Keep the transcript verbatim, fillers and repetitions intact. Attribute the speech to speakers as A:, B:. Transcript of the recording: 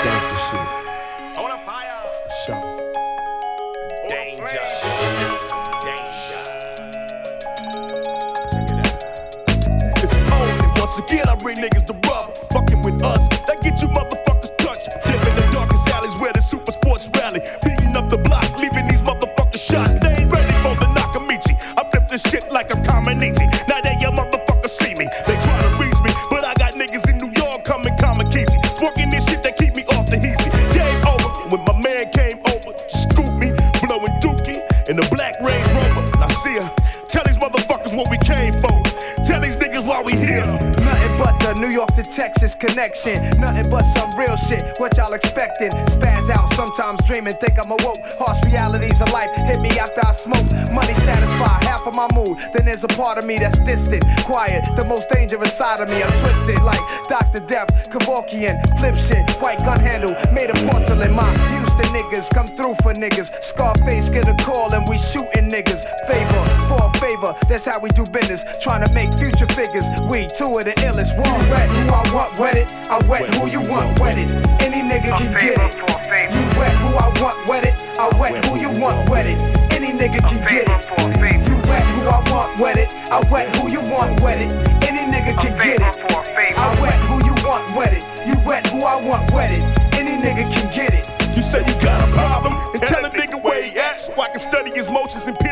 A: gangster shit.
B: On a fire.
A: Show.
B: Danger. Danger.
C: It's only once again I bring niggas to rubber. Fucking with us, that get you motherfuckers touched. Dip in the darkest alleys where the super sports rally. Beating up the block, leaving these motherfuckers shot. They ain't ready for the Nakamichi. I flip this shit like a Kamanichi. Now they your motherfuckers see me. They try to reach me, but I got niggas in New York coming Kamakisi. Smoking this shit that keep me off the heezy. Game over when my man came over. Scoop me, blowing dookie in the black Range Rover. Now see ya, tell these motherfuckers what we came for. Tell these niggas why we here.
D: Nothing but the New York to Texas connection. Nothing but some real shit. What y'all expecting? Spaz out, sometimes dreaming, think I'm awoke. Harsh realities of life hit me after I smoke. Money satisfy half of my mood. Then there's a part of me that's distant, quiet. The most dangerous side of me, I'm twisted like Doctor Death, Kevorkian, flip shit, white gun handle, made of porcelain. My Houston niggas come through for niggas. Scarface get a call and we shooting niggas. Favor for a favor, that's how we do business. Trying to make future figures. We two of the illest. One wet, who I want wetted. I wet who you want wetted. Any nigga can get it. You wet who I want wetted. I wet who you want wetted. Any nigga can get it. You wet who I want wetted. I wet who you want wetted. Any nigga can get it. I wet who you want wetted. You wet who I want wetted. Any nigga can get it.
C: You say you got a problem, and tell a nigga where he at, so I can study his motions and